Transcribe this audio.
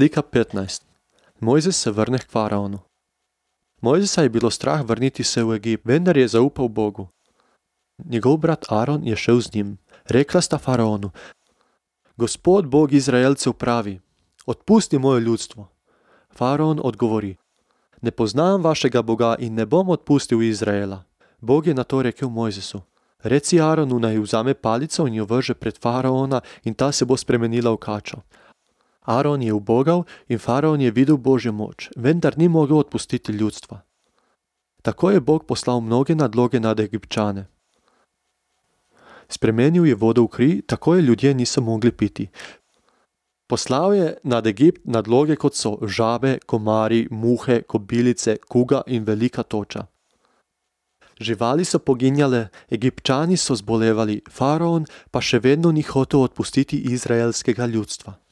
Slika 15. Mojzes se vrne k faraonu. Mojzesa je bilo strah vrniti se v Egipt, vendar je zaupal Bogu. Njegov brat Aron je šel z njim. Rekla sta faraonu: Gospod Bog Izraelcev pravi: Odpusti moje ljudstvo. Faraon odgovori: Ne poznam vašega Boga in ne bom odpustil Izraela. Bog je na to rekel Mojzesu: Reci Aronu, naj vzame palico in jo vrže pred faraona in ta se bo spremenila v kačo. Aron je ubogal in faraon je videl Božjo moč, vendar ni mogel odpustiti ljudstva. Tako je Bog poslal mnoge nadloge nad Egipčane. Spremenil je vodo v kri, tako je ljudje niso mogli piti. Poslal je nad Egipt nadloge, kot so žabe, komari, muhe, kobilice, kuga in velika toča. Živali so poginjale, Egipčani so zbolevali, faraon pa še vedno ni hotel odpustiti izraelskega ljudstva.